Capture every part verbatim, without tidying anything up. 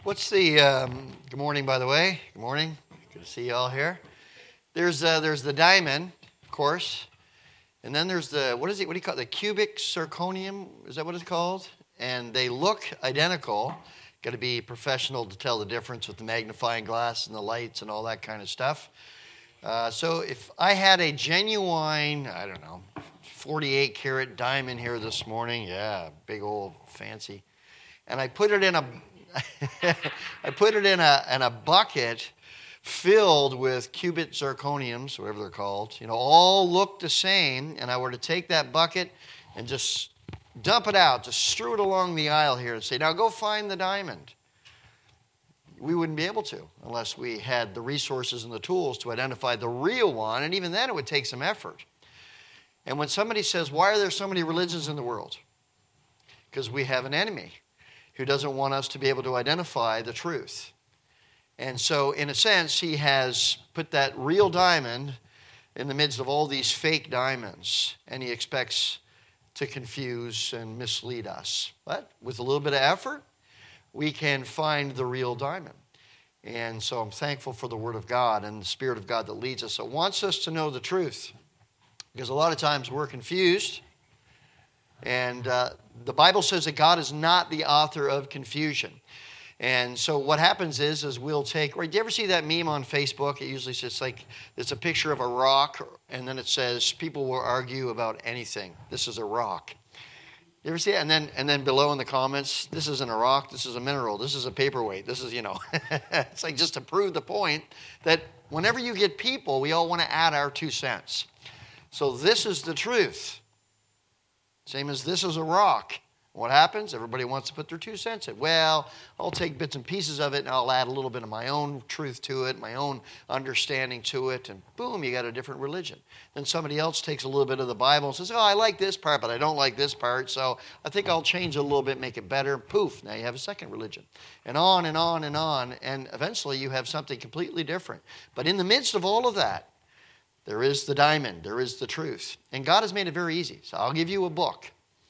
What's the, um, good morning, by the way. Good morning. Good to see you all here. There's uh, there's the diamond, of course. And then there's the, what is it, what do you call it? The cubic zirconium, is that what it's called? And they look identical. Got to be professional to tell the difference with the magnifying glass and the lights and all that kind of stuff. Uh, so if I had a genuine, I don't know, forty-eight karat diamond here this morning, yeah, big old fancy, and I put it in a, I put it in a in a bucket filled with cubic zirconiums, whatever they're called, you know, all look the same, and I were to take that bucket and just dump it out, just strew it along the aisle here and say, now go find the diamond. We wouldn't be able to unless we had the resources and the tools to identify the real one, and even then it would take some effort. And when somebody says, why are there so many religions in the world? Because we have an enemy who doesn't want us to be able to identify the truth. And so, in a sense, he has put that real diamond in the midst of all these fake diamonds, and he expects to confuse and mislead us. But with a little bit of effort, we can find the real diamond. And so I'm thankful for the Word of God and the Spirit of God that leads us. It wants us to know the truth, because a lot of times we're confused. And uh, the Bible says that God is not the author of confusion. And so what happens is, is we'll take, right, do you ever see that meme on Facebook? It usually says like, it's a picture of a rock, and then it says, people will argue about anything. This is a rock. You ever see it? And then, and then below in the comments, this isn't a rock, this is a mineral, this is a paperweight, this is, you know. It's like just to prove the point that whenever you get people, we all want to add our two cents. So this is the truth. Same as this is a rock. What happens? Everybody wants to put their two cents in. Well, I'll take bits and pieces of it, and I'll add a little bit of my own truth to it, my own understanding to it, and boom, you got a different religion. Then somebody else takes a little bit of the Bible and says, oh, I like this part, but I don't like this part, so I think I'll change it a little bit, make it better. Poof, now you have a second religion. And on and on and on, and eventually you have something completely different. But in the midst of all of that, there is the diamond, there is the truth. And God has made it very easy. So I'll give you a book.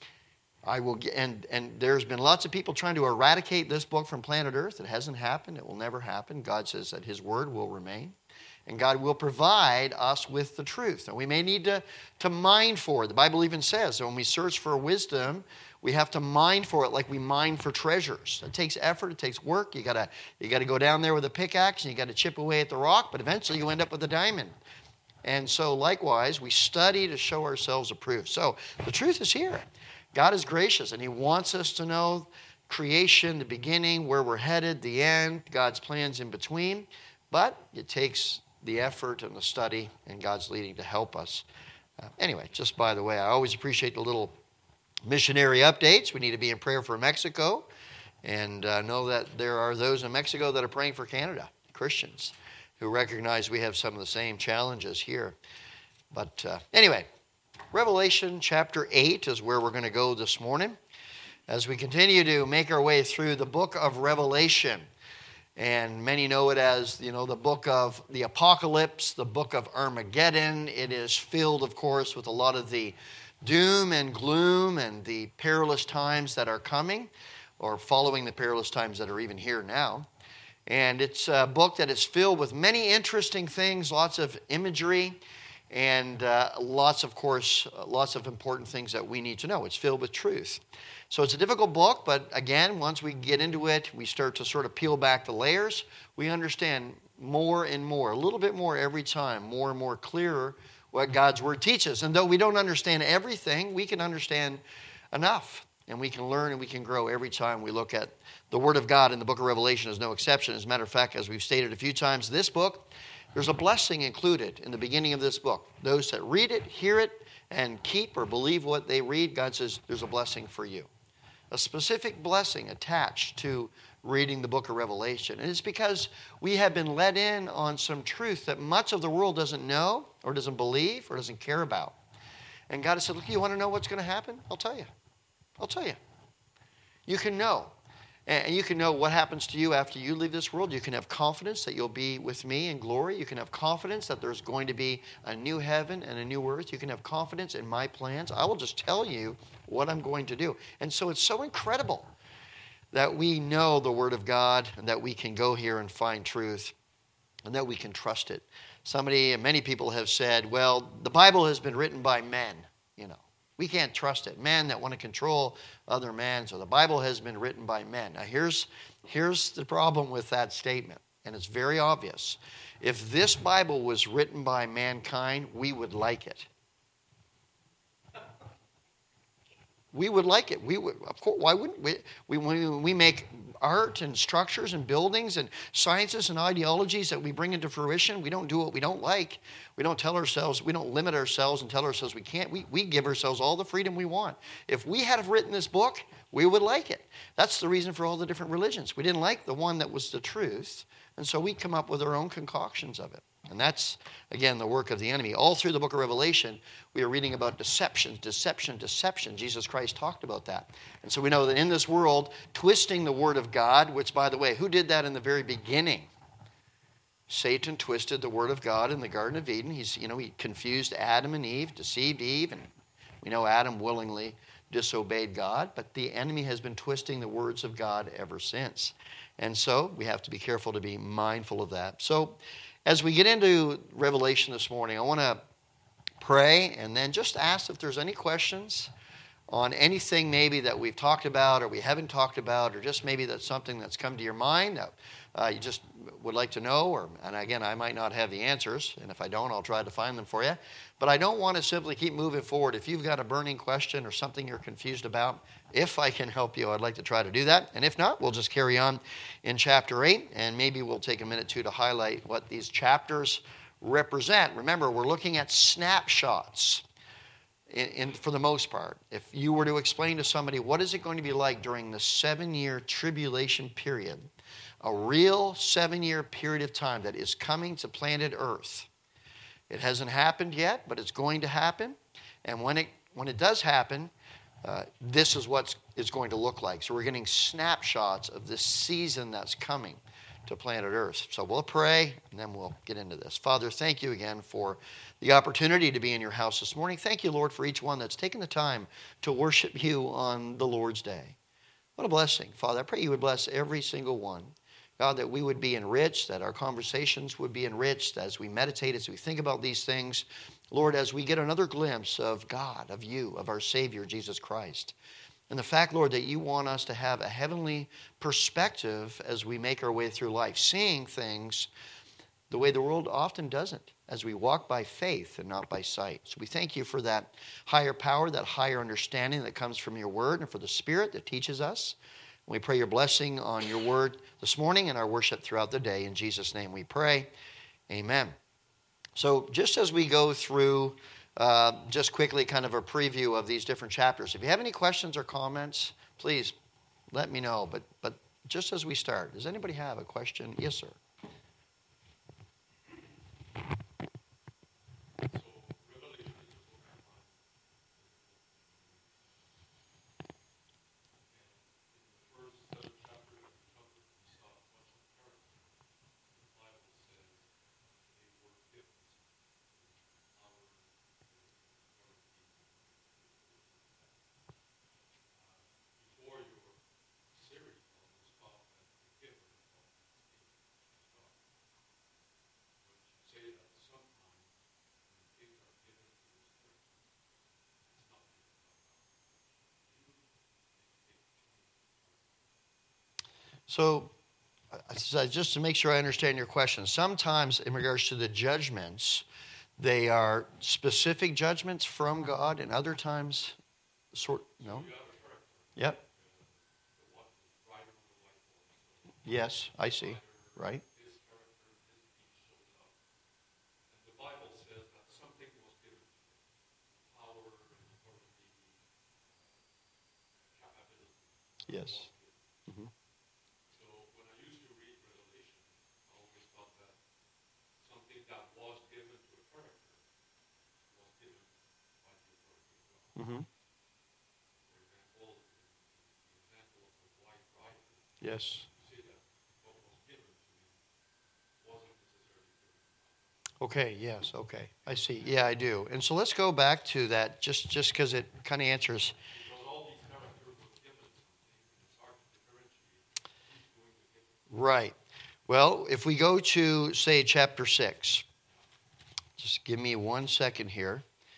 I will, and, and there's been lots of people trying to eradicate this book from planet Earth. It hasn't happened. It will never happen. God says that His Word will remain. And God will provide us with the truth. And we may need to, to mine for it. The Bible even says that when we search for wisdom, we have to mine for it like we mine for treasures. It takes effort. It takes work. You gotta, you gotta go down there with a pickaxe and you gotta chip away at the rock, but eventually you end up with a diamond. And so likewise, we study to show ourselves approved. So the truth is here. God is gracious, and He wants us to know creation, the beginning, where we're headed, the end, God's plans in between. But it takes the effort and the study and God's leading to help us. Uh, anyway, just by the way, I always appreciate the little missionary updates. We need to be in prayer for Mexico, and uh, know that there are those in Mexico that are praying for Canada, Christians, who recognize we have some of the same challenges here. But uh, anyway, Revelation chapter eight is where we're going to go this morning as we continue to make our way through the book of Revelation. And many know it as, you know, the book of the Apocalypse, the book of Armageddon. It is filled, of course, with a lot of the doom and gloom and the perilous times that are coming, or following the perilous times that are even here now. And it's a book that is filled with many interesting things, lots of imagery, and uh, lots, of course, lots of important things that we need to know. It's filled with truth. So it's a difficult book, but again, once we get into it, we start to sort of peel back the layers. We understand more and more, a little bit more every time, more and more clearer what God's Word teaches. And though we don't understand everything, we can understand enough. And we can learn and we can grow every time we look at the Word of God, and the book of Revelation is no exception. As a matter of fact, as we've stated a few times, this book, there's a blessing included in the beginning of this book. Those that read it, hear it, and keep or believe what they read, God says there's a blessing for you. A specific blessing attached to reading the book of Revelation. And it's because we have been let in on some truth that much of the world doesn't know or doesn't believe or doesn't care about. And God has said, look, you want to know what's going to happen? I'll tell you. I'll tell you. You can know. And you can know what happens to you after you leave this world. You can have confidence that you'll be with me in glory. You can have confidence that there's going to be a new heaven and a new earth. You can have confidence in my plans. I will just tell you what I'm going to do. And so it's so incredible that we know the Word of God and that we can go here and find truth and that we can trust it. Somebody, many people have said, well, the Bible has been written by men, you know. We can't trust it. Men that want to control other men. So the Bible has been written by men. Now here's, here's the problem with that statement, and it's very obvious. If this Bible was written by mankind, we would like it. We would like it. We would, of course, why wouldn't we? We, we? We make art and structures and buildings and sciences and ideologies that we bring into fruition. We don't do what we don't like. We don't tell ourselves, we don't limit ourselves and tell ourselves we can't. We, we give ourselves all the freedom we want. If we had written this book, we would like it. That's the reason for all the different religions. We didn't like the one that was the truth, and so we come up with our own concoctions of it. And that's, again, the work of the enemy. All through the book of Revelation, we are reading about deception, deception, deception. Jesus Christ talked about that. And so we know that in this world, twisting the word of God, which, by the way, who did that in the very beginning? Satan twisted the word of God in the Garden of Eden. He's, you know, he confused Adam and Eve, deceived Eve, and we know Adam willingly disobeyed God, but the enemy has been twisting the words of God ever since. And so we have to be careful to be mindful of that. So as we get into Revelation this morning, I want to pray and then just ask if there's any questions on anything maybe that we've talked about or we haven't talked about, or just maybe that's something that's come to your mind that uh, you just would like to know. Or, and again, I might not have the answers, and if I don't, I'll try to find them for you. But I don't want to simply keep moving forward. If you've got a burning question or something you're confused about, if I can help you, I'd like to try to do that. And if not, we'll just carry on in chapter eight, and maybe we'll take a minute, too, to highlight what these chapters represent. Remember, we're looking at snapshots in, in, for the most part. If you were to explain to somebody what is it going to be like during the seven-year tribulation period, a real seven-year period of time that is coming to planet Earth. It hasn't happened yet, but it's going to happen. And when it when it does happen, uh, this is what it's going to look like. So we're getting snapshots of this season that's coming to planet Earth. So we'll pray, and then we'll get into this. Father, thank you again for the opportunity to be in your house this morning. Thank you, Lord, for each one that's taken the time to worship you on the Lord's day. What a blessing. Father, I pray you would bless every single one. God, that we would be enriched, that our conversations would be enriched as we meditate, as we think about these things. Lord, as we get another glimpse of God, of you, of our Savior, Jesus Christ. And the fact, Lord, that you want us to have a heavenly perspective as we make our way through life, seeing things the way the world often doesn't, as we walk by faith and not by sight. So we thank you for that higher power, that higher understanding that comes from your word, and for the Spirit that teaches us. We pray your blessing on your word this morning and our worship throughout the day. In Jesus' name we pray. Amen. So just as we go through, uh, just quickly kind of a preview of these different chapters. If you have any questions or comments, please let me know. But, but just as we start, does anybody have a question? Yes, sir. So, just to make sure I understand your question, sometimes in regards to the judgments, they are specific judgments from God, and other times, sort no? Yep. Yes, I see. Right. Yes. Mm-hmm. Mm-hmm. Yes. Okay, yes, okay. I see. Yeah, I do. And so let's go back to that just just because it kind of answers. Right. Well, if we go to, say, chapter six, just give me one second here.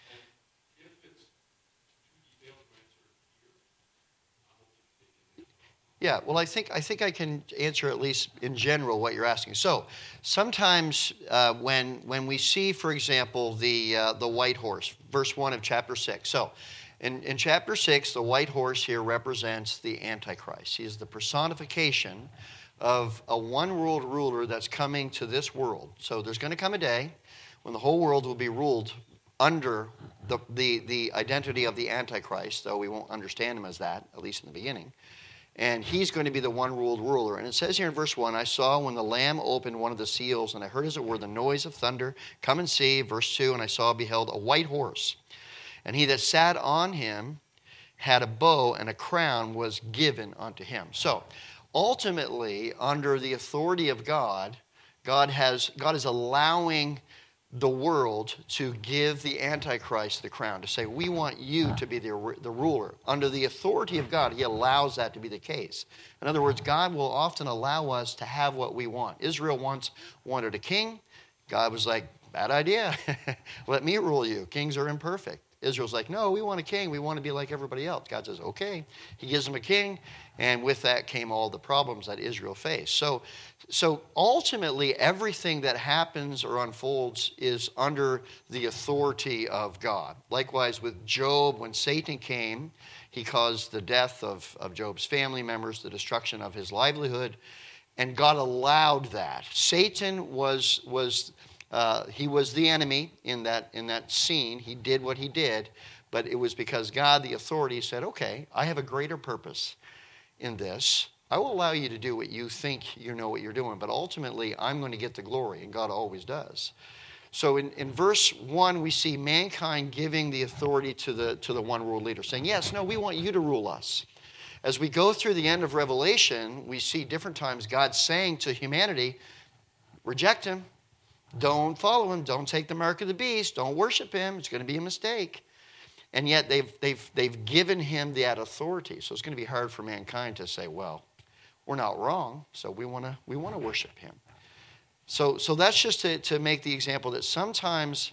Yeah, well, I think I think I can answer at least in general what you're asking. So, sometimes uh, when when we see, for example, the uh, the white horse, verse one of chapter six. So, in, in chapter six, the white horse here represents the Antichrist. He is the personification of a one-world ruler that's coming to this world. So, there's going to come a day when the whole world will be ruled under the the the identity of the Antichrist, though we won't understand him as that, at least in the beginning. And he's going to be the one world ruler. And it says here in verse one, I saw when the Lamb opened one of the seals, and I heard as it were the noise of thunder. Come and see. Verse two, and I saw, beheld, a white horse. And he that sat on him had a bow, and a crown was given unto him. So, ultimately, under the authority of God, God has God is allowing the world to give the Antichrist the crown, to say, we want you to be the, the ruler. Under the authority of God, he allows that to be the case. In other words, God will often allow us to have what we want. Israel once wanted a king. God was like, bad idea. Let me rule you. Kings are imperfect. Israel's like, no, we want a king. We want to be like everybody else. God says, okay. He gives them a king, and with that came all the problems that Israel faced. So, so ultimately, everything that happens or unfolds is under the authority of God. Likewise with Job, when Satan came, he caused the death of, of Job's family members, the destruction of his livelihood, and God allowed that. Satan was was... Uh, he was the enemy in that in that scene. He did what he did, but it was because God, the authority, said, okay, I have a greater purpose in this. I will allow you to do what you think you know what you're doing, but ultimately I'm going to get the glory, and God always does. So in, in verse one, we see mankind giving the authority to the, to the one world leader, saying, yes, no, we want you to rule us. As we go through the end of Revelation, we see different times God saying to humanity, reject him. Don't follow him. Don't take the mark of the beast. Don't worship him. It's going to be a mistake. And yet they've, they've, they've given him that authority. So it's going to be hard for mankind to say, well, we're not wrong, so we want to we want to worship him. So, so that's just to, to make the example that sometimes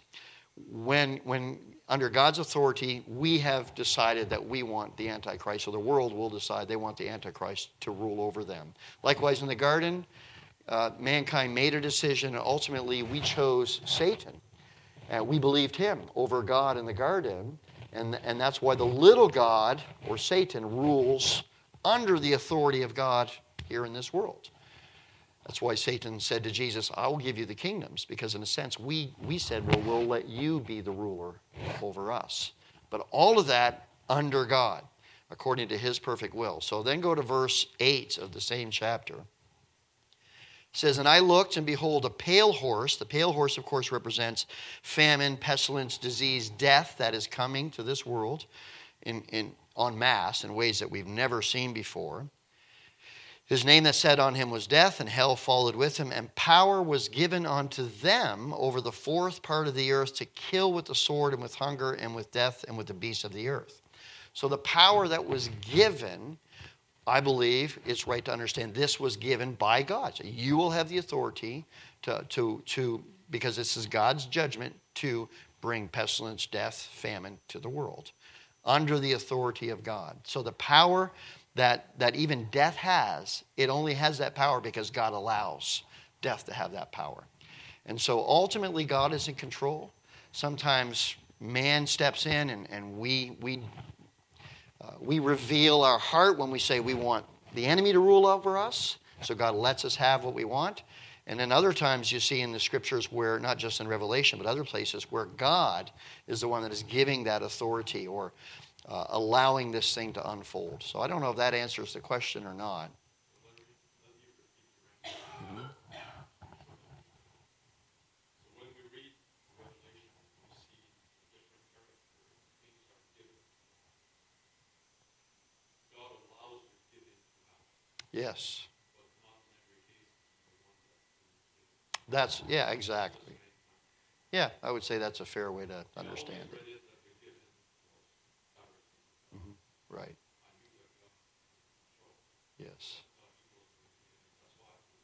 when, when under God's authority, we have decided that we want the Antichrist, or the world will decide they want the Antichrist to rule over them. Likewise in the garden, Uh, mankind made a decision, and ultimately we chose Satan. And we believed him over God in the garden, and, and that's why the little god, or Satan, rules under the authority of God here in this world. That's why Satan said to Jesus, I will give you the kingdoms, because in a sense we, we said, well, we'll let you be the ruler over us. But all of that under God, according to his perfect will. So then go to verse eight of the same chapter. It says, and I looked, and behold, a pale horse. The pale horse, of course, represents famine, pestilence, disease, death that is coming to this world in, in en masse in ways that we've never seen before. His name that sat on him was Death, and hell followed with him, and power was given unto them over the fourth part of the earth to kill with the sword, and with hunger, and with death, and with the beasts of the earth. So the power that was given, I believe it's right to understand this was given by God. So you will have the authority to, to, to, because this is God's judgment, to bring pestilence, death, famine to the world under the authority of God. So the power that, that even death has, it only has that power because God allows death to have that power. And so ultimately God is in control. Sometimes man steps in and, and we we Uh, we reveal our heart when we say we want the enemy to rule over us. So God lets us have what we want. And then other times you see in the scriptures where, not just in Revelation, but other places where God is the one that is giving that authority or uh, allowing this thing to unfold. So I don't know if that answers the question or not. Mm-hmm. Yes. That's, yeah, exactly. Yeah, I would say that's a fair way to understand it. Mm-hmm. Right. Yes.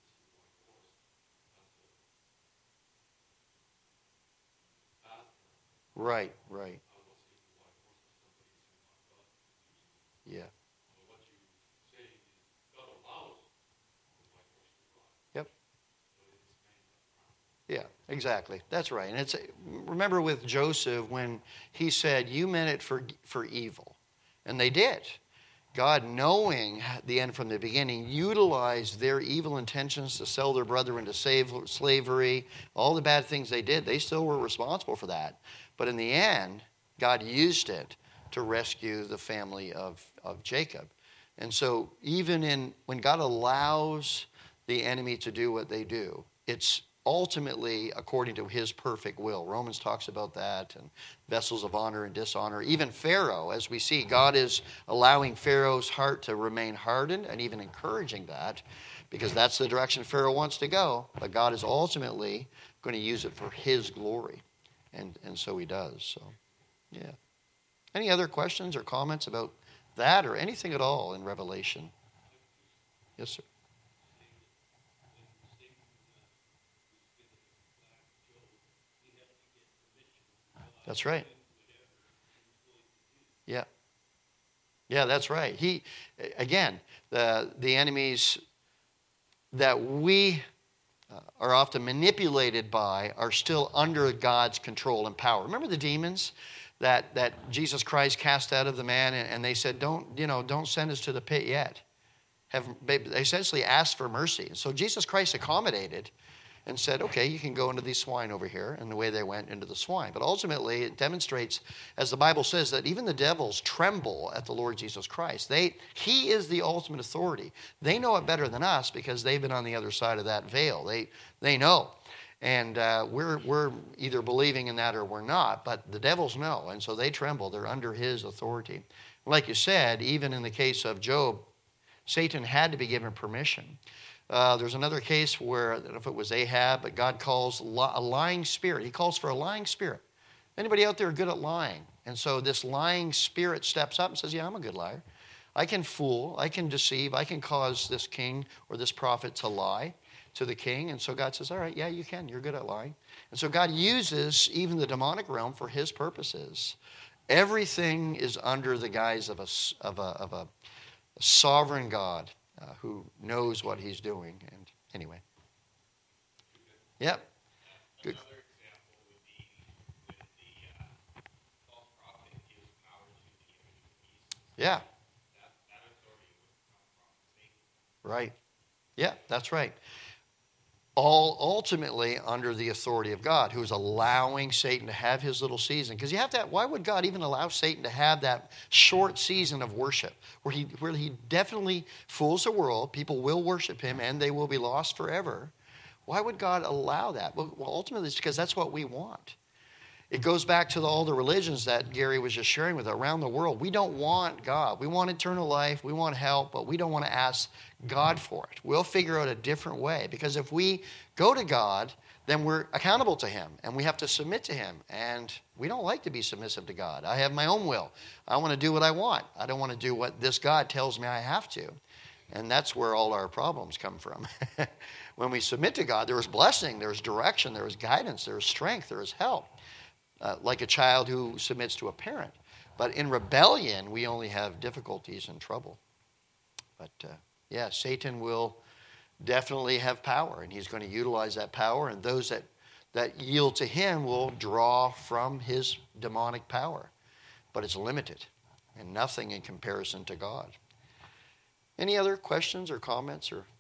Right, right. Yeah. Yep. Yeah, exactly. That's right. And it's remember with Joseph when he said, "You meant it for for evil," and they did. God, knowing the end from the beginning, utilized their evil intentions to sell their brother into slavery, all the bad things they did. They still were responsible for that. But in the end, God used it to rescue the family of, of Jacob. And so even in when God allows the enemy to do what they do, it's ultimately according to his perfect will. Romans talks about that, and vessels of honor and dishonor. Even Pharaoh, as we see, God is allowing Pharaoh's heart to remain hardened and even encouraging that because that's the direction Pharaoh wants to go. But God is ultimately going to use it for his glory. And, and so he does. So, yeah. Any other questions or comments about that or anything at all in Revelation? Yes, sir. That's right. Yeah. Yeah, that's right. He, again, the, the enemies that we uh, are often manipulated by are still under God's control and power. Remember the demons that, that Jesus Christ cast out of the man, and, and they said, don't, you know, don't send us to the pit yet. Have, they essentially asked for mercy. So Jesus Christ accommodated and said, okay, you can go into these swine over here, and the way they went into the swine. But ultimately, it demonstrates, as the Bible says, that even the devils tremble at the Lord Jesus Christ. They, he is the ultimate authority. They know it better than us because they've been on the other side of that veil. They, they know. And uh, we're, we're either believing in that or we're not, but the devils know, and so they tremble. They're under his authority. Like you said, even in the case of Job, Satan had to be given permission. Uh, there's another case where, I don't know if it was Ahab, but God calls a lying spirit. He calls for a lying spirit. Anybody out there good at lying? And so this lying spirit steps up and says, yeah, I'm a good liar. I can fool, I can deceive, I can cause this king or this prophet to lie to the king. And so God says, all right, yeah, you can. You're good at lying. And so God uses even the demonic realm for his purposes. Everything is under the guise of a, of a, of a sovereign God. Uh, who knows what he's doing. And anyway. Yep. Good. Another example would be with the uh, false prophet gives power to the image of the beast. Yeah. That, that authority would come from Satan. Right. Yeah, that's right. All ultimately under the authority of God, who's allowing Satan to have his little season. Because you have to, why would God even allow Satan to have that short season of worship where he, where he definitely fools the world, people will worship him, and they will be lost forever? Why would God allow that? Well, ultimately, it's because that's what we want. It goes back to the, all the religions that Gary was just sharing with around the world. We don't want God. We want eternal life. We want help, but we don't want to ask God for it. We'll figure out a different way, because if we go to God, then we're accountable to him, and we have to submit to him. And we don't like to be submissive to God. I have my own will. I want to do what I want. I don't want to do what this God tells me I have to. And that's where all our problems come from. When we submit to God, there is blessing, there is direction, there is guidance, there is strength, there is help. Uh, like a child who submits to a parent. But in rebellion, we only have difficulties and trouble. But uh, yeah, Satan will definitely have power, and he's going to utilize that power, and those that, that yield to him will draw from his demonic power. But it's limited, and nothing in comparison to God. Any other questions or comments or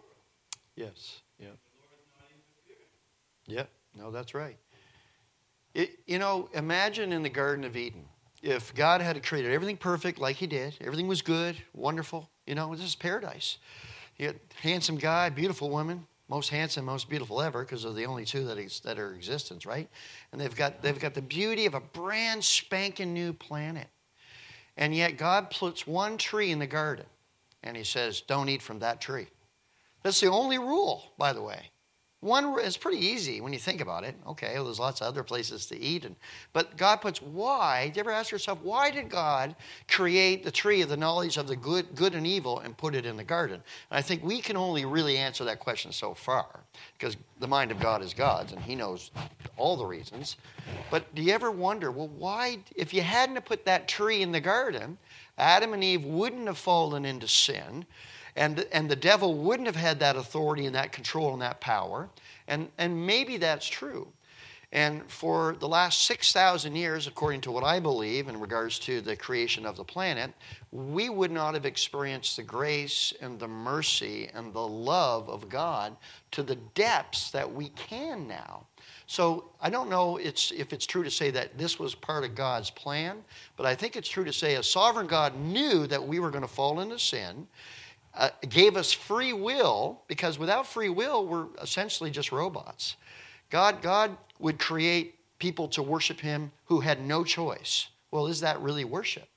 Yes. Yeah. Yeah. No, that's right. It, you know, imagine in the Garden of Eden, if God had created everything perfect like he did, everything was good, wonderful, you know, this is paradise. You got handsome guy, beautiful woman, most handsome, most beautiful ever, because they're the only two that, ex- that are in existence, right? And they've got, they've got the beauty of a brand spanking new planet. And yet God puts one tree in the garden, and he says, don't eat from that tree. That's the only rule, by the way. One, it's pretty easy when you think about it. Okay, well, there's lots of other places to eat. And, but God puts why. Do you ever ask yourself, why did God create the tree of the knowledge of the good, good and evil and put it in the garden? And I think we can only really answer that question so far, because the mind of God is God's, and he knows all the reasons. But do you ever wonder, well, why, if you hadn't have put that tree in the garden, Adam and Eve wouldn't have fallen into sin, And, and the devil wouldn't have had that authority and that control and that power. And, and maybe that's true. And for the last six thousand years, according to what I believe in regards to the creation of the planet, we would not have experienced the grace and the mercy and the love of God to the depths that we can now. So I don't know it's, if it's true to say that this was part of God's plan, but I think it's true to say a sovereign God knew that we were going to fall into sin, Uh, gave us free will, because without free will, we're essentially just robots. God, God would create people to worship him who had no choice. Well, is that really worship?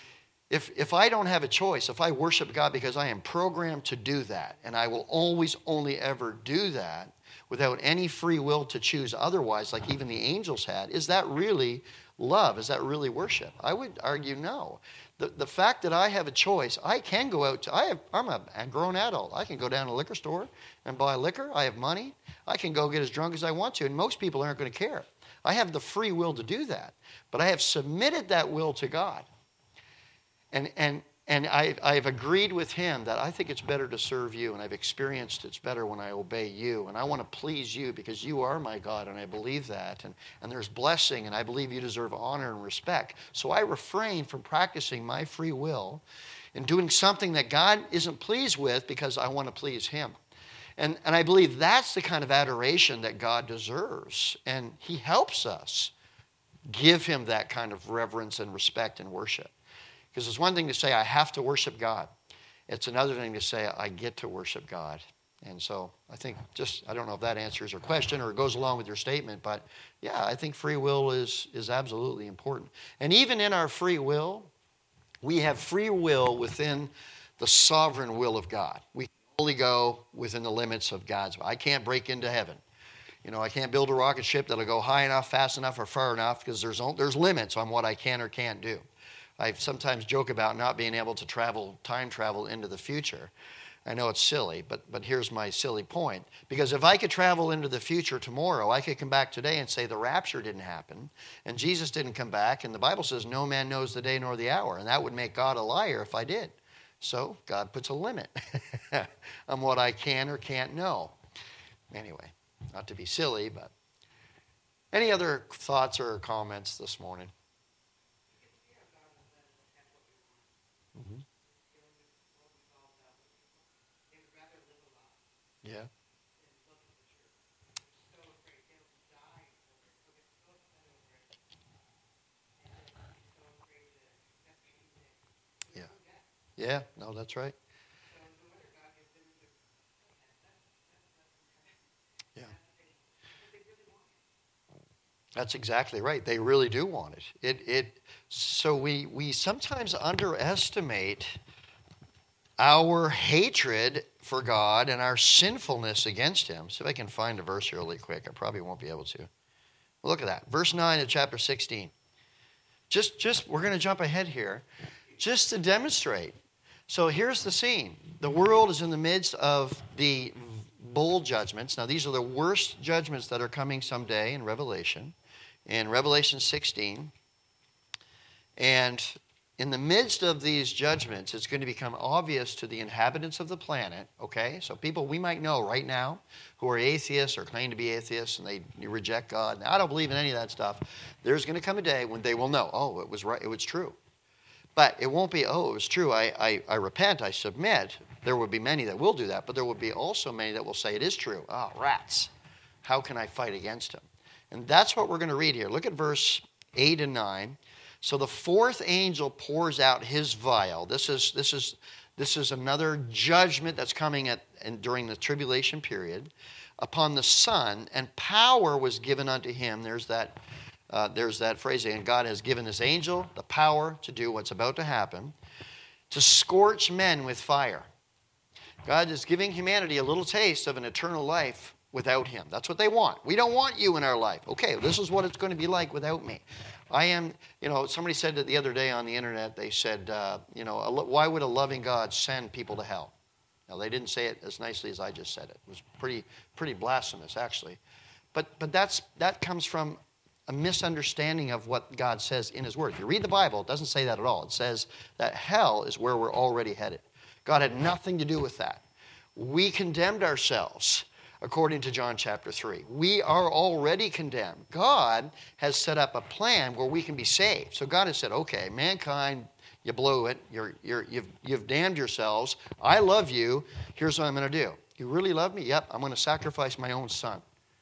If, if I don't have a choice, if I worship God because I am programmed to do that, and I will always only ever do that without any free will to choose otherwise, like even the angels had, is that really love? Is that really worship? I would argue no. The, the fact that I have a choice, I can go out to, I have, I'm a grown adult. I can go down to a liquor store and buy liquor. I have money. I can go get as drunk as I want to, and most people aren't going to care. I have the free will to do that, but I have submitted that will to God. And, and, and I, I've agreed with him that I think it's better to serve you, and I've experienced it's better when I obey you, and I want to please you because you are my God, and I believe that, and, and there's blessing, and I believe you deserve honor and respect. So I refrain from practicing my free will and doing something that God isn't pleased with because I want to please him. And, and I believe that's the kind of adoration that God deserves, and he helps us give him that kind of reverence and respect and worship. Because it's one thing to say, I have to worship God. It's another thing to say, I get to worship God. And so I think just, I don't know if that answers your question or goes along with your statement, but yeah, I think free will is, is absolutely important. And even in our free will, we have free will within the sovereign will of God. We can only go within the limits of God's will. I can't break into heaven. You know, I can't build a rocket ship that'll go high enough, fast enough, or far enough, because there's, there's limits on what I can or can't do. I sometimes joke about not being able to travel, time travel into the future. I know it's silly, but, but here's my silly point. Because if I could travel into the future tomorrow, I could come back today and say the rapture didn't happen, and Jesus didn't come back, and the Bible says no man knows the day nor the hour, and that would make God a liar if I did. So God puts a limit on what I can or can't know. Anyway, not to be silly, but any other thoughts or comments this morning? Mm-hmm. Yeah. Yeah. Yeah, no, that's right. Yeah. That's exactly right. They really do want it. It it so we we sometimes underestimate our hatred for God and our sinfulness against him. See if I can find a verse here really quick. I probably won't be able to. Well, look at that. Verse nine of chapter sixteen. Just, just we're going to jump ahead here just to demonstrate. So here's the scene. The world is in the midst of the bowl judgments. Now, these are the worst judgments that are coming someday in Revelation. In Revelation sixteen. And in the midst of these judgments, it's going to become obvious to the inhabitants of the planet, okay? So people we might know right now who are atheists or claim to be atheists and they reject God. Now, I don't believe in any of that stuff. There's going to come a day when they will know, oh, it was right, it was true. But it won't be, oh, it was true, I, I, I repent, I submit. There will be many that will do that, but there will be also many that will say it is true. Oh, rats. How can I fight against him? And that's what we're going to read here. Look at verse eight and nine. So the fourth angel pours out his vial. This is this is this is another judgment that's coming at and during the tribulation period upon the Son, and power was given unto him. There's that uh, there's that phrase again. God has given this angel the power to do what's about to happen, to scorch men with fire. God is giving humanity a little taste of an eternal life without him. That's what they want. We don't want you in our life. Okay, this is what it's going to be like without me. I am, you know, somebody said that the other day on the internet, they said, uh, you know, why would a loving God send people to hell? Now, they didn't say it as nicely as I just said it. It was pretty pretty blasphemous, actually. But but that's that comes from a misunderstanding of what God says in his word. If you read the Bible, it doesn't say that at all. It says that hell is where we're already headed. God had nothing to do with that. We condemned ourselves, according to John chapter three. We are already condemned. God has set up a plan where we can be saved. So God has said, okay, mankind, you blew it. You're, you're, you've, you've damned yourselves. I love you. Here's what I'm going to do. You really love me? Yep, I'm going to sacrifice my own son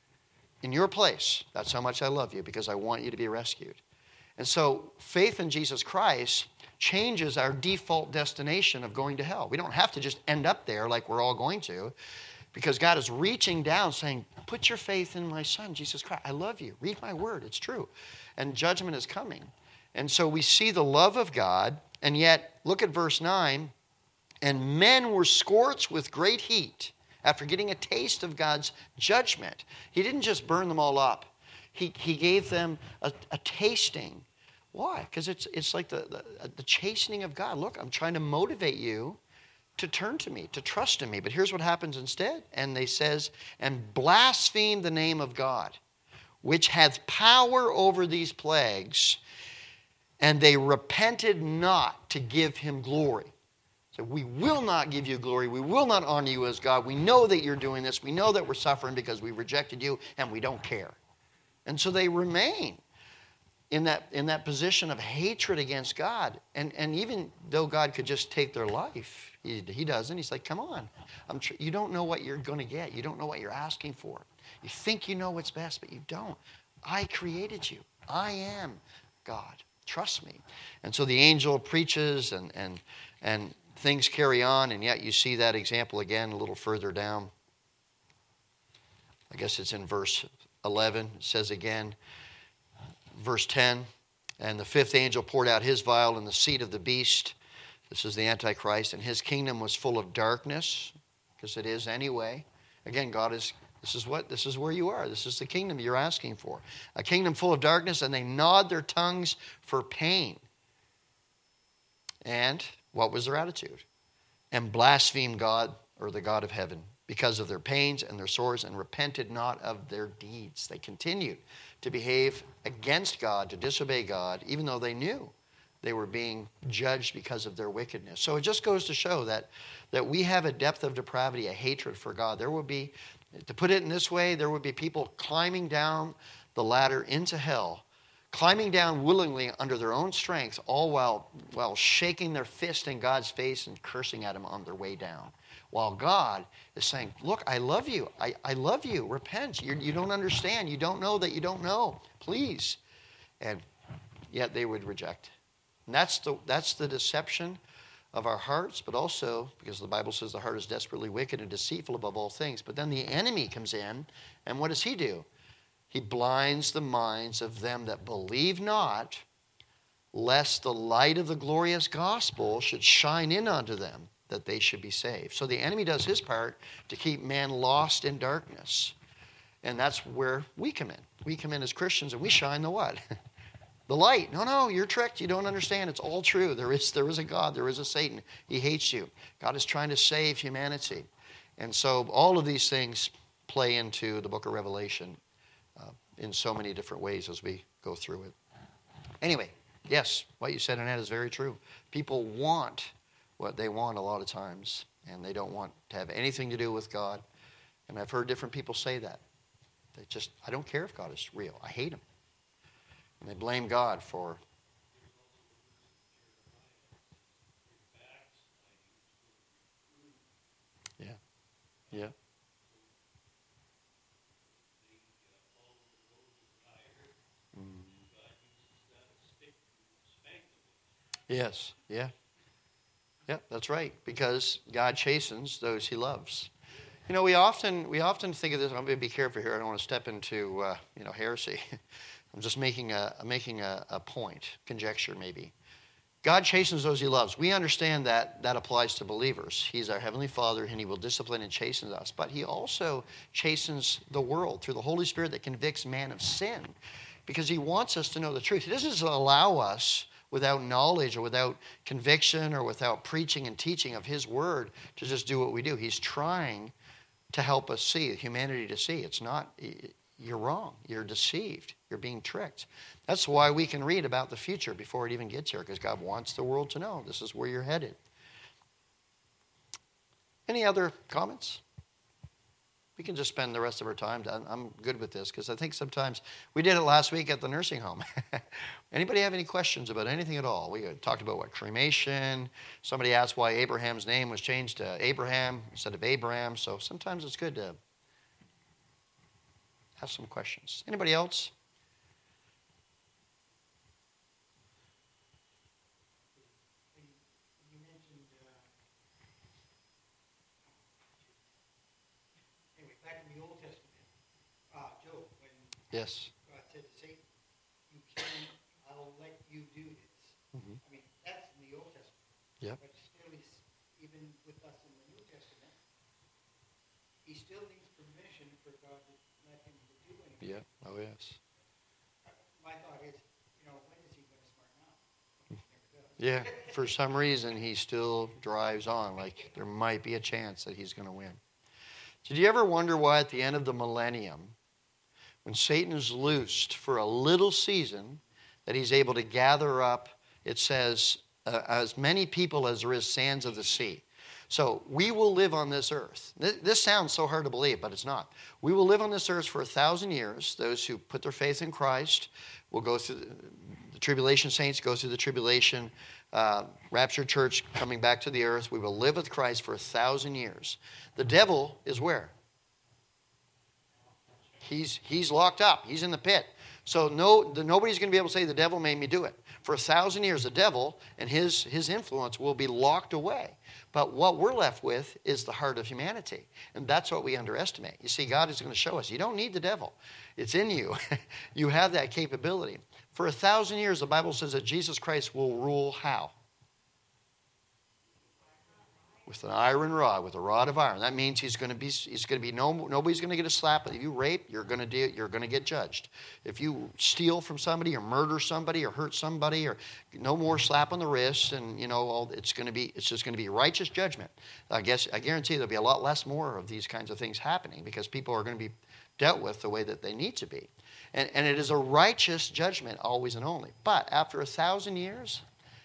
in your place. That's how much I love you, because I want you to be rescued. And so faith in Jesus Christ changes our default destination of going to hell. We don't have to just end up there like we're all going to, because God is reaching down saying, put your faith in my son, Jesus Christ. I love you. Read my word. It's true. And judgment is coming. And so we see the love of God, and yet, look at verse nine, and men were scorched with great heat after getting a taste of God's judgment. He didn't just burn them all up. He, he gave them a, a tasting. Why? Because it's, it's like the, the, the chastening of God. Look, I'm trying to motivate you to turn to me, to trust in me. But here's what happens instead. And they says, and blaspheme the name of God, which hath power over these plagues, and they repented not to give him glory. So we will not give you glory. We will not honor you as God. We know that you're doing this. We know that we're suffering because we rejected you, and we don't care. And so they remain in that, in that position of hatred against God. And, and even though God could just take their life, he, he doesn't. He's like, come on. I'm tr- you don't know what you're going to get. You don't know what you're asking for. You think you know what's best, but you don't. I created you. I am God. Trust me. And so the angel preaches, and, and, and things carry on, and yet you see that example again a little further down. I guess it's in verse eleven. It says again, verse ten, and the fifth angel poured out his vial in the seat of the beast. This is the Antichrist, and his kingdom was full of darkness, because it is anyway. Again, God is, this is what, this is where you are. This is the kingdom you're asking for. A kingdom full of darkness, and they gnawed their tongues for pain. And what was their attitude? And blasphemed God, or the God of heaven, because of their pains and their sores, and repented not of their deeds. They continued to behave against God, to disobey God, even though they knew they were being judged because of their wickedness. So it just goes to show that, that we have a depth of depravity, a hatred for God. There will be, to put it in this way, there would be people climbing down the ladder into hell, climbing down willingly under their own strength, all while, while shaking their fist in God's face and cursing at him on their way down. While God is saying, look, I love you. I, I love you. Repent. You're, you don't understand. You don't know that you don't know. Please. And yet they would reject. And that's the, that's the deception of our hearts, but also, because the Bible says the heart is desperately wicked and deceitful above all things. But then the enemy comes in, and what does he do? He blinds the minds of them that believe not, lest the light of the glorious gospel should shine in unto them, that they should be saved. So the enemy does his part to keep man lost in darkness. And that's where we come in. We come in as Christians, and we shine the what? The light. No, no, you're tricked. You don't understand. It's all true. There is, there is a God. There is a Satan. He hates you. God is trying to save humanity. And so all of these things play into the book of Revelation uh, in so many different ways as we go through it. Anyway, yes, what you said, Annette, is very true. People want what they want a lot of times, and they don't want to have anything to do with God. And I've heard different people say that. They just, I don't care if God is real. I hate him. And they blame God for. Yeah. Yeah. Yes, yeah. Yeah, that's right, because God chastens those he loves. You know, we often we often think of this. I'm going to be careful here. I don't want to step into uh, you know heresy. I'm just making a making a, a point, conjecture maybe. God chastens those he loves. We understand that that applies to believers. He's our Heavenly Father, and he will discipline and chasten us. But he also chastens the world through the Holy Spirit that convicts man of sin, because he wants us to know the truth. He doesn't just allow us without knowledge or without conviction or without preaching and teaching of his word to just do what we do. He's trying to help us see, humanity to see. It's not, you're wrong. You're deceived. You're being tricked. That's why we can read about the future before it even gets here, because God wants the world to know this is where you're headed. Any other comments? We can just spend the rest of our time. I'm good with this, because I think sometimes we did it last week at the nursing home. Anybody have any questions about anything at all? We talked about what cremation. Somebody asked why Abraham's name was changed to Abraham instead of Abraham. So sometimes it's good to have some questions. Anybody else? Yes. God said to Satan, you can, I'll let you do this. Mm-hmm. I mean, that's in the Old Testament. Yep. But still, he's, even with us in the New Testament, he still needs permission for God to let him to do anything. Yeah. Oh, yes. My thought is, you know, when is he going to smart now? He never does. Yeah. For some reason, he still drives on like there might be a chance that he's going to win. Did you ever wonder why at the end of the millennium, when Satan is loosed for a little season, that he's able to gather up, it says, uh, as many people as there is sands of the sea. So we will live on this earth. This, this sounds so hard to believe, but it's not. We will live on this earth for a thousand years. Those who put their faith in Christ will go through the, the tribulation saints, go through the tribulation, uh, raptured church coming back to the earth. We will live with Christ for a thousand years. The devil is where? He's, he's locked up. He's in the pit. So no, the, nobody's going to be able to say the devil made me do it. For a thousand years, the devil and his, his influence will be locked away. But what we're left with is the heart of humanity. And that's what we underestimate. You see, God is going to show us, you don't need the devil. It's in you. You have that capability. For a thousand years, the Bible says that Jesus Christ will rule how? With an iron rod, with a rod of iron. That means he's going to be. He's going to be no. Nobody's going to get a slap. If you rape, you're going to do. You're going to get judged. If you steal from somebody, or murder somebody, or hurt somebody, or no more slap on the wrist, and you know, it's going to be. It's just going to be righteous judgment. I guess I guarantee there'll be a lot less more of these kinds of things happening because people are going to be dealt with the way that they need to be, and and it is a righteous judgment always and only. But after a thousand years,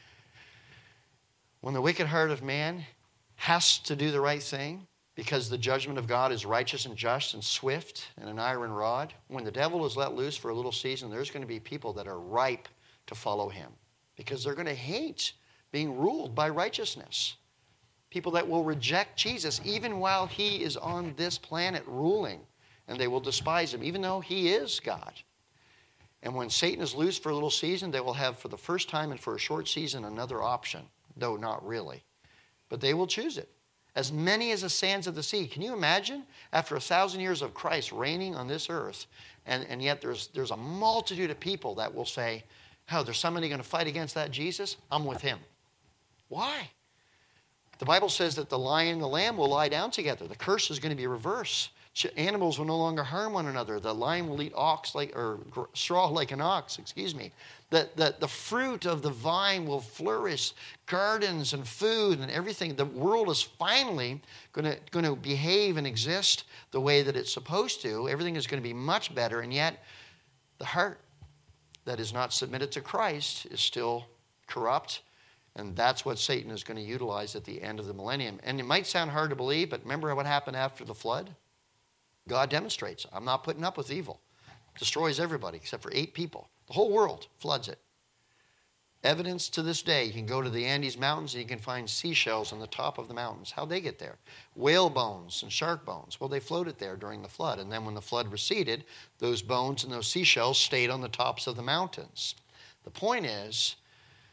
when the wicked heart of man has to do the right thing because the judgment of God is righteous and just and swift and an iron rod. When the devil is let loose for a little season, there's going to be people that are ripe to follow him because they're going to hate being ruled by righteousness. People that will reject Jesus even while he is on this planet ruling, and they will despise him even though he is God. And when Satan is loose for a little season, they will have for the first time and for a short season another option, though not really. But they will choose it. As many as the sands of the sea. Can you imagine? After a thousand years of Christ reigning on this earth, and, and yet there's, there's a multitude of people that will say, oh, there's somebody going to fight against that Jesus? I'm with him. Why? The Bible says that the lion and the lamb will lie down together. The curse is going to be reversed. Animals will no longer harm one another. The lion will eat ox like, or straw like an ox, excuse me. The, the, the fruit of the vine will flourish, gardens and food and everything. The world is finally going to, going to behave and exist the way that it's supposed to. Everything is going to be much better, and yet the heart that is not submitted to Christ is still corrupt, and that's what Satan is going to utilize at the end of the millennium. And it might sound hard to believe, but remember what happened after the flood? God demonstrates, I'm not putting up with evil. Destroys everybody except for eight people. The whole world floods it. Evidence to this day. You can go to the Andes Mountains and you can find seashells on the top of the mountains. How'd they get there? Whale bones and shark bones. Well, they floated there during the flood. And then when the flood receded, those bones and those seashells stayed on the tops of the mountains. The point is,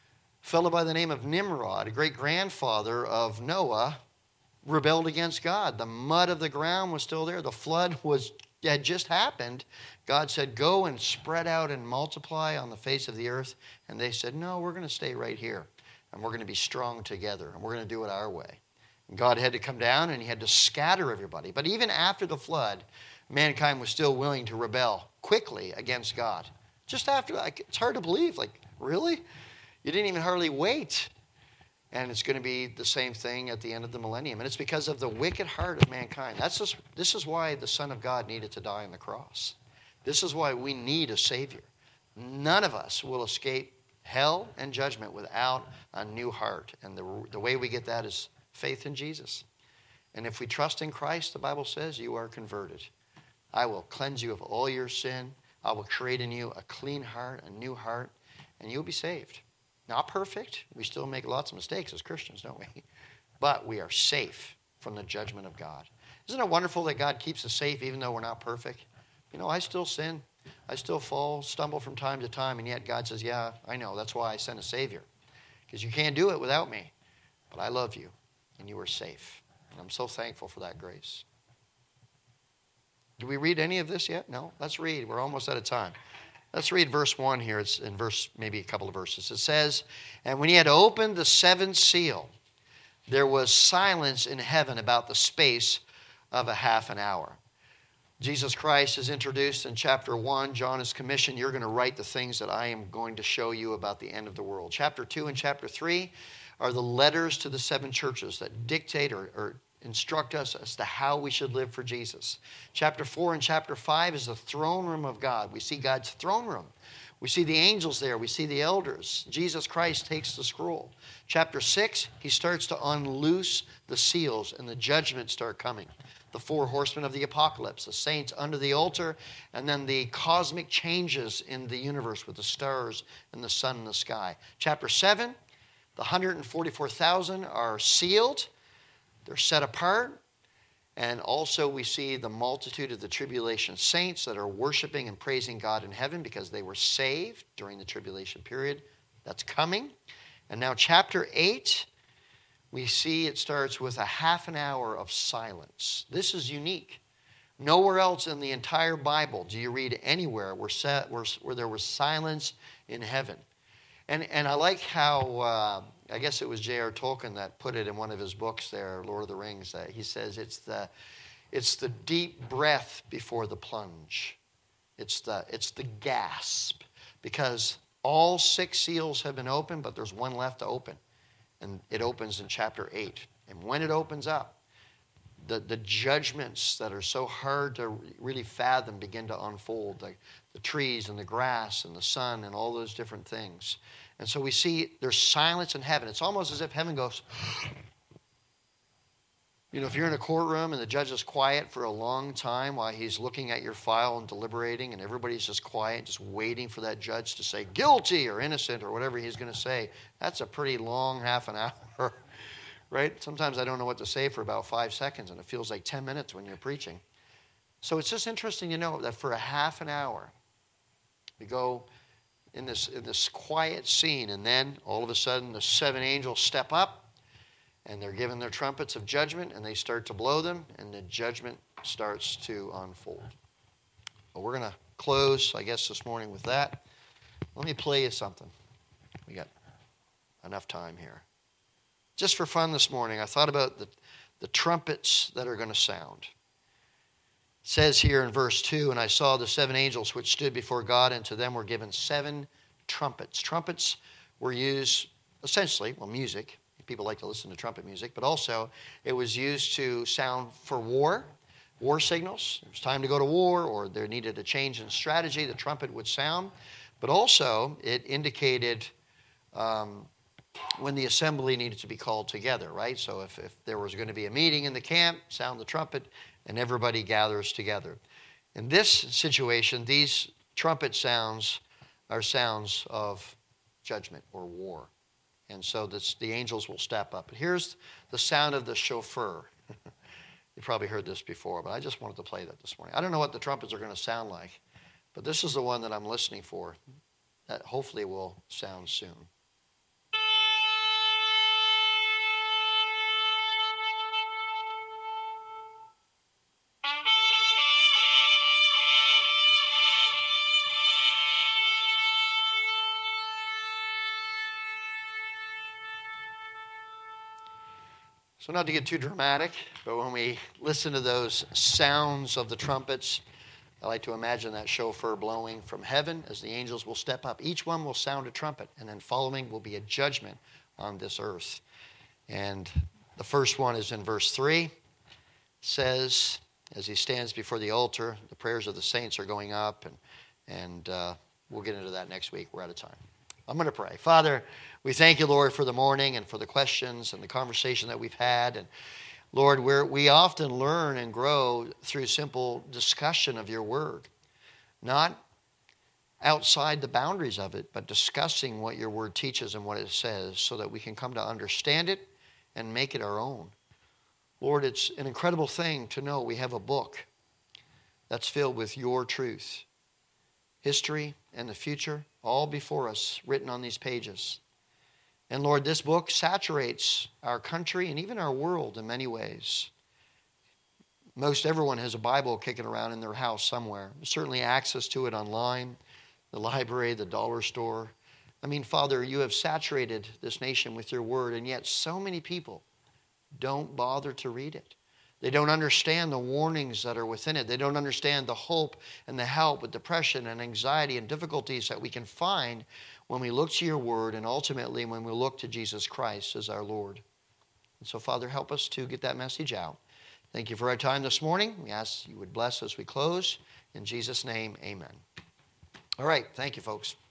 fellow by the name of Nimrod, a great-grandfather of Noah, rebelled against God. The mud of the ground was still there. The flood was had just happened. God said, go and spread out and multiply on the face of the earth. And they said, no, we're going to stay right here. And we're going to be strong together. And we're going to do it our way. And God had to come down and he had to scatter everybody. But even after the flood, mankind was still willing to rebel quickly against God. Just after, like, it's hard to believe. Like, really? You didn't even hardly wait. And it's going to be the same thing at the end of the millennium. And it's because of the wicked heart of mankind. That's just, this is why the Son of God needed to die on the cross. This is why we need a Savior. None of us will escape hell and judgment without a new heart. And the, the way we get that is faith in Jesus. And if we trust in Christ, the Bible says, you are converted. I will cleanse you of all your sin. I will create in you a clean heart, a new heart, and you'll be saved. Not perfect. We still make lots of mistakes as Christians, don't we? But we are safe from the judgment of God. Isn't it wonderful that God keeps us safe even though we're not perfect? You know, I still sin. I still fall, stumble from time to time, and yet God says, yeah, I know. That's why I sent a Savior. Because you can't do it without me. But I love you, and you are safe. And I'm so thankful for that grace. Did we read any of this yet? No? Let's read. We're almost out of time. Let's read verse one here. It's in verse, maybe a couple of verses. It says, and when he had opened the seventh seal, there was silence in heaven about the space of a half an hour. Jesus Christ is introduced in chapter one. John is commissioned, you're going to write the things that I am going to show you about the end of the world. Chapter two and chapter three are the letters to the seven churches that dictate or, or instruct us as to how we should live for Jesus. Chapter four and chapter five is the throne room of God. We see God's throne room. We see the angels there. We see the elders. Jesus Christ takes the scroll. Chapter six, he starts to unloose the seals and the judgments start coming. The four horsemen of the apocalypse, the saints under the altar, and then the cosmic changes in the universe with the stars and the sun and the sky. Chapter seven, the one hundred forty-four thousand are sealed. They're set apart. And also we see the multitude of the tribulation saints that are worshiping and praising God in heaven because they were saved during the tribulation period. That's coming. And now chapter eight, we see it starts with a half an hour of silence. This is unique. Nowhere else in the entire Bible do you read anywhere where, set, where, where there was silence in heaven. And, and I like how, uh, I guess it was J R Tolkien that put it in one of his books there, Lord of the Rings, that he says it's the, it's the deep breath before the plunge. It's the, it's the gasp. Because all six seals have been opened, but there's one left to open. And it opens in chapter eight. And when it opens up, the, the judgments that are so hard to really fathom begin to unfold. The, the trees and the grass and the sun and all those different things. And so we see there's silence in heaven. It's almost as if heaven goes, you know, if you're in a courtroom and the judge is quiet for a long time while he's looking at your file and deliberating and everybody's just quiet, just waiting for that judge to say guilty or innocent or whatever he's going to say, that's a pretty long half an hour. Right? Sometimes I don't know what to say for about five seconds, and it feels like ten minutes when you're preaching. So it's just interesting to know that for a half an hour, we go in this, in this quiet scene, and then all of a sudden the seven angels step up, and they're given their trumpets of judgment, and they start to blow them, and the judgment starts to unfold. Well, we're going to close, I guess, this morning with that. Let me play you something. We got enough time here. Just for fun this morning, I thought about the, the trumpets that are going to sound. It says here in verse two, and I saw the seven angels which stood before God, and to them were given seven trumpets. Trumpets were used, essentially, well, music. People like to listen to trumpet music, but also it was used to sound for war, war signals. It was time to go to war, or there needed a change in strategy. The trumpet would sound. But also, it indicated Um, when the assembly needed to be called together, right? So if, if there was going to be a meeting in the camp, sound the trumpet, and everybody gathers together. In this situation, these trumpet sounds are sounds of judgment or war. And so this, the angels will step up. But here's the sound of the shofar. You've probably heard this before, but I just wanted to play that this morning. I don't know what the trumpets are going to sound like, but this is the one that I'm listening for that hopefully will sound soon. So not to get too dramatic, but when we listen to those sounds of the trumpets, I like to imagine that shofar blowing from heaven as the angels will step up. Each one will sound a trumpet, and then following will be a judgment on this earth. And the first one is in verse three. It says, as he stands before the altar, the prayers of the saints are going up, and, and uh, we'll get into that next week. We're out of time. I'm going to pray. Father, we thank you, Lord, for the morning and for the questions and the conversation that we've had. And Lord, we're, we often learn and grow through simple discussion of your word, not outside the boundaries of it, but discussing what your word teaches and what it says so that we can come to understand it and make it our own. Lord, it's an incredible thing to know we have a book that's filled with your truth, history, and the future, all before us, written on these pages. And Lord, this book saturates our country and even our world in many ways. Most everyone has a Bible kicking around in their house somewhere. There's certainly access to it online, the library, the dollar store. I mean, Father, you have saturated this nation with your word, and yet so many people don't bother to read it. They don't understand the warnings that are within it. They don't understand the hope and the help with depression and anxiety and difficulties that we can find when we look to your word and ultimately when we look to Jesus Christ as our Lord. And so, Father, help us to get that message out. Thank you for our time this morning. We ask you would bless as we close. In Jesus' name, amen. All right. Thank you, folks.